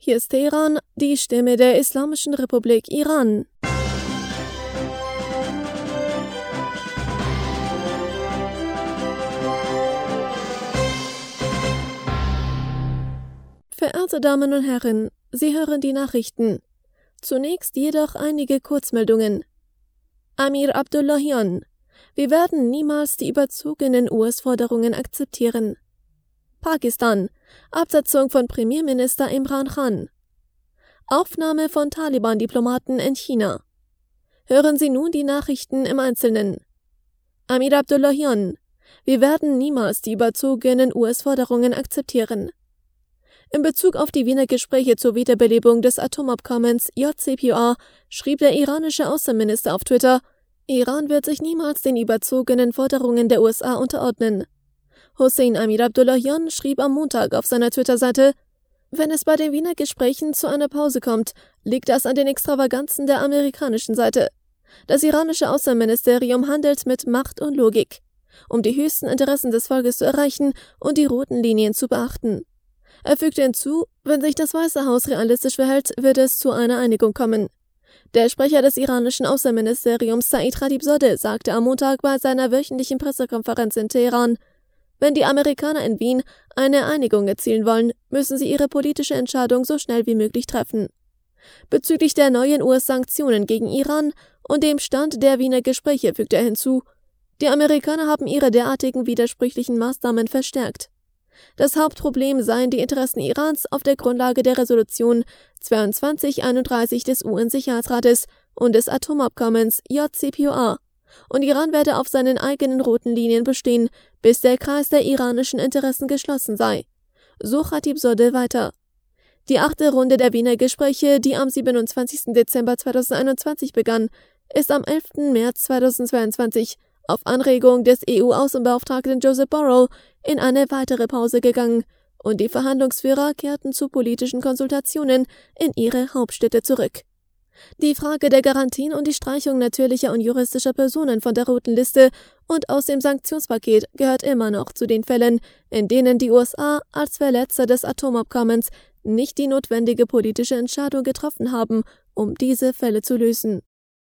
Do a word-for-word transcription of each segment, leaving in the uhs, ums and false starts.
Hier ist Teheran, die Stimme der Islamischen Republik Iran. Verehrte Damen und Herren, Sie hören die Nachrichten. Zunächst jedoch einige Kurzmeldungen. Amir Abdullahian: Wir werden niemals die überzogenen U S-Forderungen akzeptieren. Pakistan: Absetzung von Premierminister Imran Khan. Aufnahme von Taliban-Diplomaten in China. Hören Sie nun die Nachrichten im Einzelnen. Amir Abdullahian: Wir werden niemals die überzogenen U S-Forderungen akzeptieren. In Bezug auf die Wiener Gespräche zur Wiederbelebung des Atomabkommens J C P O A schrieb der iranische Außenminister auf Twitter: Iran wird sich niemals den überzogenen Forderungen der U S A unterordnen. Hossein Amir Abdullahian schrieb am Montag auf seiner Twitter-Seite: Wenn es bei den Wiener Gesprächen zu einer Pause kommt, liegt das an den Extravaganzen der amerikanischen Seite. Das iranische Außenministerium handelt mit Macht und Logik, um die höchsten Interessen des Volkes zu erreichen und die roten Linien zu beachten. Er fügte hinzu, wenn sich das Weiße Haus realistisch verhält, wird es zu einer Einigung kommen. Der Sprecher des iranischen Außenministeriums Said Khatibzadeh sagte am Montag bei seiner wöchentlichen Pressekonferenz in Teheran: Wenn die Amerikaner in Wien eine Einigung erzielen wollen, müssen sie ihre politische Entscheidung so schnell wie möglich treffen. Bezüglich der neuen U S-Sanktionen gegen Iran und dem Stand der Wiener Gespräche fügte er hinzu: Die Amerikaner haben ihre derartigen widersprüchlichen Maßnahmen verstärkt. Das Hauptproblem seien die Interessen Irans auf der Grundlage der Resolution zweiundzwanzig einunddreißig des U N-Sicherheitsrates und des Atomabkommens J C P O A, und Iran werde auf seinen eigenen roten Linien bestehen, bis der Kreis der iranischen Interessen geschlossen sei. So Khatibzadeh weiter. Die achte Runde der Wiener Gespräche, die am siebenundzwanzigsten Dezember zweitausendeinundzwanzig begann, ist am elften März zweitausendzweiundzwanzig auf Anregung des E U-Außenbeauftragten Joseph Borrell in eine weitere Pause gegangen, und die Verhandlungsführer kehrten zu politischen Konsultationen in ihre Hauptstädte zurück. Die Frage der Garantien und die Streichung natürlicher und juristischer Personen von der roten Liste und aus dem Sanktionspaket gehört immer noch zu den Fällen, in denen die U S A als Verletzer des Atomabkommens nicht die notwendige politische Entscheidung getroffen haben, um diese Fälle zu lösen.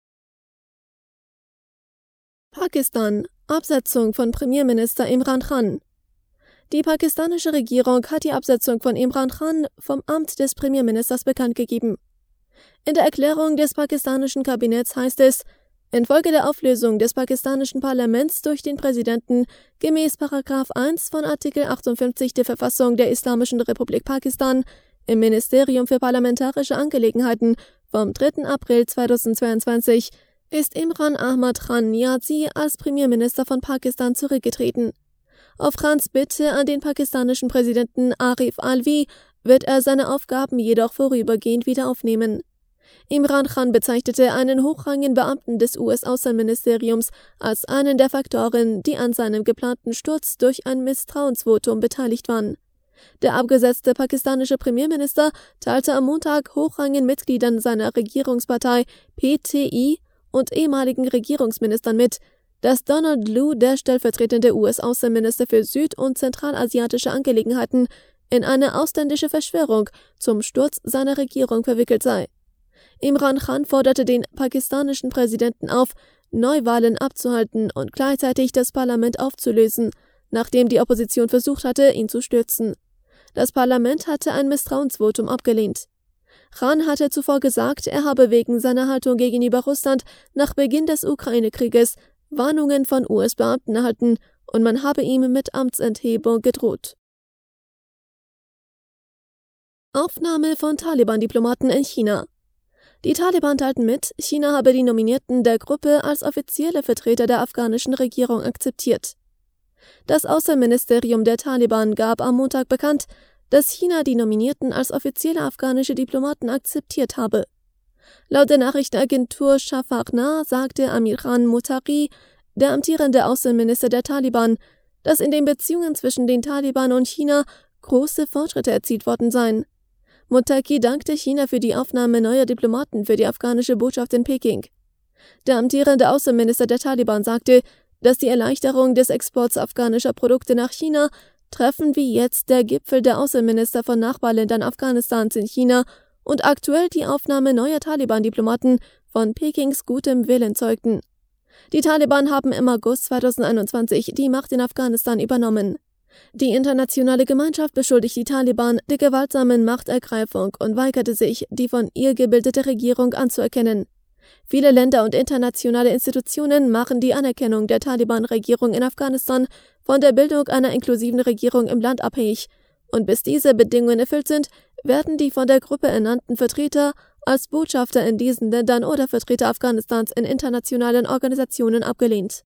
Pakistan: Absetzung von Premierminister Imran Khan. Die pakistanische Regierung hat die Absetzung von Imran Khan vom Amt des Premierministers bekannt gegeben. In der Erklärung des pakistanischen Kabinetts heißt es: Infolge der Auflösung des pakistanischen Parlaments durch den Präsidenten gemäß Paragraph eins von Artikel achtundfünfzig der Verfassung der Islamischen Republik Pakistan im Ministerium für Parlamentarische Angelegenheiten vom dritten April zweitausendzweiundzwanzig ist Imran Ahmad Khan Niazi als Premierminister von Pakistan zurückgetreten. Auf Khans Bitte an den pakistanischen Präsidenten Arif Alvi wird er seine Aufgaben jedoch vorübergehend wieder aufnehmen. Imran Khan bezeichnete einen hochrangigen Beamten des U S-Außenministeriums als einen der Faktoren, die an seinem geplanten Sturz durch ein Misstrauensvotum beteiligt waren. Der abgesetzte pakistanische Premierminister teilte am Montag hochrangigen Mitgliedern seiner Regierungspartei P T I und ehemaligen Regierungsministern mit, dass Donald Lu, der stellvertretende U S-Außenminister für süd- und zentralasiatische Angelegenheiten, in eine ausländische Verschwörung zum Sturz seiner Regierung verwickelt sei. Imran Khan forderte den pakistanischen Präsidenten auf, Neuwahlen abzuhalten und gleichzeitig das Parlament aufzulösen, nachdem die Opposition versucht hatte, ihn zu stürzen. Das Parlament hatte ein Misstrauensvotum abgelehnt. Khan hatte zuvor gesagt, er habe wegen seiner Haltung gegenüber Russland nach Beginn des Ukraine-Krieges Warnungen von U S-Beamten erhalten und man habe ihm mit Amtsenthebung gedroht. Aufnahme von Taliban-Diplomaten in China. Die Taliban teilten mit, China habe die Nominierten der Gruppe als offizielle Vertreter der afghanischen Regierung akzeptiert. Das Außenministerium der Taliban gab am Montag bekannt, dass China die Nominierten als offizielle afghanische Diplomaten akzeptiert habe. Laut der Nachrichtenagentur Shafaq-Nah sagte Amir Khan Muttaqi, der amtierende Außenminister der Taliban, dass in den Beziehungen zwischen den Taliban und China große Fortschritte erzielt worden seien. Muttaqi dankte China für die Aufnahme neuer Diplomaten für die afghanische Botschaft in Peking. Der amtierende Außenminister der Taliban sagte, dass die Erleichterung des Exports afghanischer Produkte nach China Treffen wie jetzt der Gipfel der Außenminister von Nachbarländern Afghanistans in China und aktuell die Aufnahme neuer Taliban-Diplomaten von Pekings gutem Willen zeugten. Die Taliban haben im August zweitausendeinundzwanzig die Macht in Afghanistan übernommen. Die internationale Gemeinschaft beschuldigt die Taliban der gewaltsamen Machtergreifung und weigerte sich, die von ihr gebildete Regierung anzuerkennen. Viele Länder und internationale Institutionen machen die Anerkennung der Taliban-Regierung in Afghanistan von der Bildung einer inklusiven Regierung im Land abhängig, und bis diese Bedingungen erfüllt sind, werden die von der Gruppe ernannten Vertreter als Botschafter in diesen Ländern oder Vertreter Afghanistans in internationalen Organisationen abgelehnt.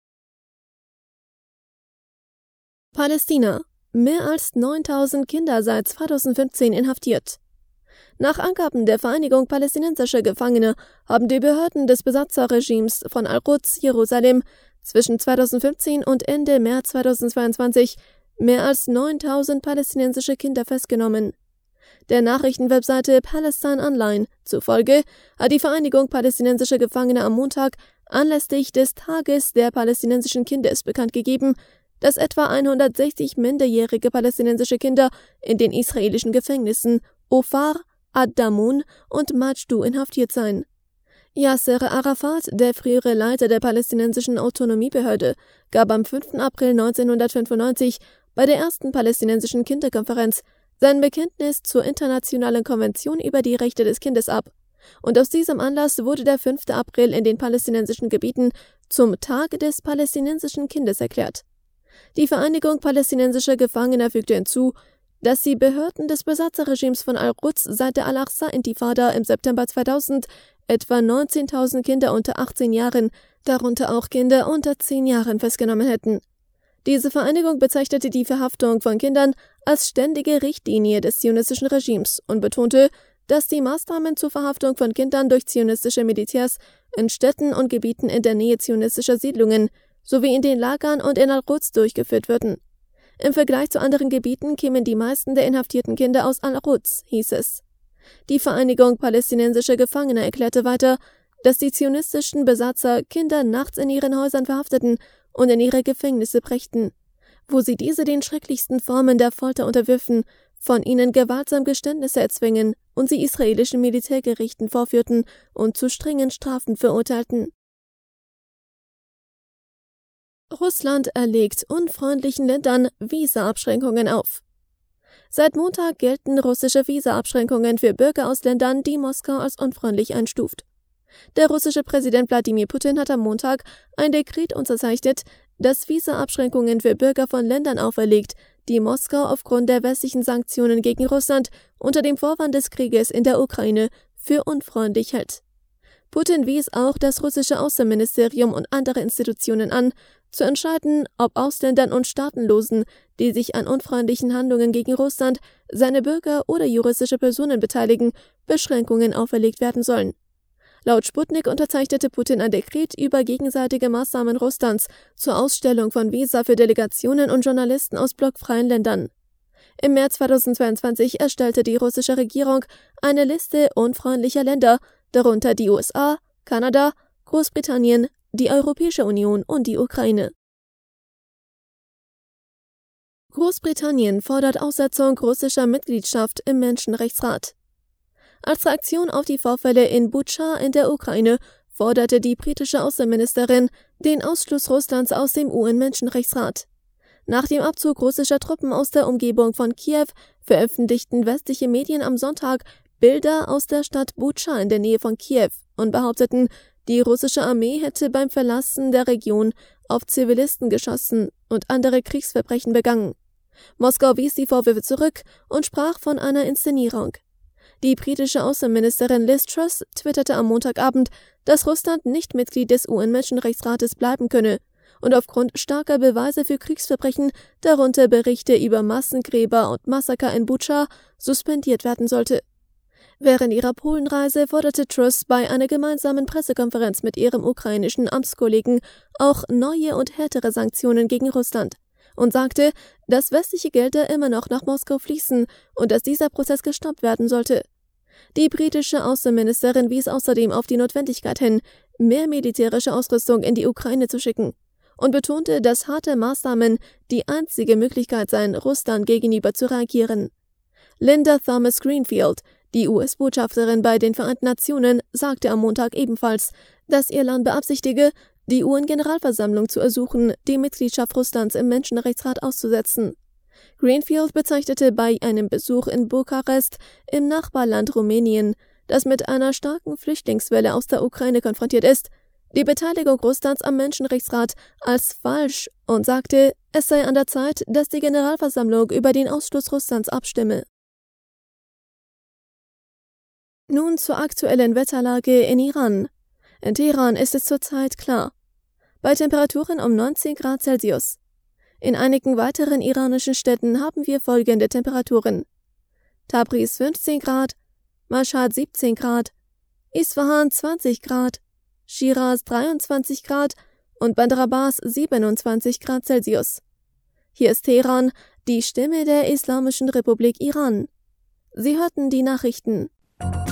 Palästina: Mehr als neuntausend Kinder seit zweitausendfünfzehn inhaftiert. Nach Angaben der Vereinigung palästinensischer Gefangene haben die Behörden des Besatzerregimes von Al-Quds, Jerusalem, zwischen zweitausendfünfzehn und Ende März zweitausendzweiundzwanzig mehr als neuntausend palästinensische Kinder festgenommen. Der Nachrichtenwebseite Palestine Online zufolge hat die Vereinigung palästinensischer Gefangene am Montag anlässlich des Tages der palästinensischen Kinder bekannt gegeben, dass etwa hundertsechzig minderjährige palästinensische Kinder in den israelischen Gefängnissen Ofar, Ad-Damun und Majdu inhaftiert seien. Yasser Arafat, der frühere Leiter der palästinensischen Autonomiebehörde, gab am fünften April neunzehnhundertfünfundneunzig bei der ersten palästinensischen Kinderkonferenz sein Bekenntnis zur Internationalen Konvention über die Rechte des Kindes ab. Und aus diesem Anlass wurde der fünfte April in den palästinensischen Gebieten zum Tag des palästinensischen Kindes erklärt. Die Vereinigung palästinensischer Gefangener fügte hinzu, dass die Behörden des Besatzerregimes von Al-Quds seit der Al-Aqsa-Intifada im September zweitausend etwa neunzehntausend Kinder unter achtzehn Jahren, darunter auch Kinder unter zehn Jahren, festgenommen hätten. Diese Vereinigung bezeichnete die Verhaftung von Kindern als ständige Richtlinie des zionistischen Regimes und betonte, dass die Maßnahmen zur Verhaftung von Kindern durch zionistische Militärs in Städten und Gebieten in der Nähe zionistischer Siedlungen sowie in den Lagern und in Al-Quds durchgeführt würden. Im Vergleich zu anderen Gebieten kämen die meisten der inhaftierten Kinder aus Al-Quds, hieß es. Die Vereinigung palästinensischer Gefangene erklärte weiter, dass die zionistischen Besatzer Kinder nachts in ihren Häusern verhafteten und in ihre Gefängnisse brächten, wo sie diese den schrecklichsten Formen der Folter unterwürfen, von ihnen gewaltsam Geständnisse erzwingen und sie israelischen Militärgerichten vorführten und zu strengen Strafen verurteilten. Russland erlegt unfreundlichen Ländern Visa-Abschränkungen auf. Seit Montag gelten russische Visa-Abschränkungen für Bürger aus Ländern, die Moskau als unfreundlich einstuft. Der russische Präsident Wladimir Putin hat am Montag ein Dekret unterzeichnet, das Visa-Abschränkungen für Bürger von Ländern auferlegt, die Moskau aufgrund der westlichen Sanktionen gegen Russland unter dem Vorwand des Krieges in der Ukraine für unfreundlich hält. Putin wies auch das russische Außenministerium und andere Institutionen an, zu entscheiden, ob Ausländern und Staatenlosen, die sich an unfreundlichen Handlungen gegen Russland, seine Bürger oder juristische Personen beteiligen, Beschränkungen auferlegt werden sollen. Laut Sputnik unterzeichnete Putin ein Dekret über gegenseitige Maßnahmen Russlands zur Ausstellung von Visa für Delegationen und Journalisten aus blockfreien Ländern. Im März zweitausendzweiundzwanzig erstellte die russische Regierung eine Liste unfreundlicher Länder, darunter die U S A, Kanada, Großbritannien, die Europäische Union und die Ukraine. Großbritannien fordert Aussetzung russischer Mitgliedschaft im Menschenrechtsrat. Als Reaktion auf die Vorfälle in Butscha in der Ukraine forderte die britische Außenministerin den Ausschluss Russlands aus dem U N-Menschenrechtsrat. Nach dem Abzug russischer Truppen aus der Umgebung von Kiew veröffentlichten westliche Medien am Sonntag Bilder aus der Stadt Butscha in der Nähe von Kiew und behaupteten, die russische Armee hätte beim Verlassen der Region auf Zivilisten geschossen und andere Kriegsverbrechen begangen. Moskau wies die Vorwürfe zurück und sprach von einer Inszenierung. Die britische Außenministerin Liz Truss twitterte am Montagabend, dass Russland nicht Mitglied des U N-Menschenrechtsrates bleiben könne und aufgrund starker Beweise für Kriegsverbrechen, darunter Berichte über Massengräber und Massaker in Butscha, suspendiert werden sollte. Während ihrer Polenreise forderte Truss bei einer gemeinsamen Pressekonferenz mit ihrem ukrainischen Amtskollegen auch neue und härtere Sanktionen gegen Russland und sagte, dass westliche Gelder immer noch nach Moskau fließen und dass dieser Prozess gestoppt werden sollte. Die britische Außenministerin wies außerdem auf die Notwendigkeit hin, mehr militärische Ausrüstung in die Ukraine zu schicken und betonte, dass harte Maßnahmen die einzige Möglichkeit seien, Russland gegenüber zu reagieren. Linda Thomas-Greenfield, die U S-Botschafterin bei den Vereinten Nationen, sagte am Montag ebenfalls, dass ihr Land beabsichtige, die U N-Generalversammlung zu ersuchen, die Mitgliedschaft Russlands im Menschenrechtsrat auszusetzen. Greenfield bezeichnete bei einem Besuch in Bukarest im Nachbarland Rumänien, das mit einer starken Flüchtlingswelle aus der Ukraine konfrontiert ist, die Beteiligung Russlands am Menschenrechtsrat als falsch und sagte, es sei an der Zeit, dass die Generalversammlung über den Ausschluss Russlands abstimme. Nun zur aktuellen Wetterlage in Iran. In Teheran ist es zurzeit klar. Bei Temperaturen um neunzehn Grad Celsius. In einigen weiteren iranischen Städten haben wir folgende Temperaturen: Tabriz fünfzehn Grad, Mashhad siebzehn Grad, Isfahan zwanzig Grad, Shiraz dreiundzwanzig Grad und Bandar Abbas siebenundzwanzig Grad Celsius. Hier ist Teheran, die Stimme der Islamischen Republik Iran. Sie hörten die Nachrichten.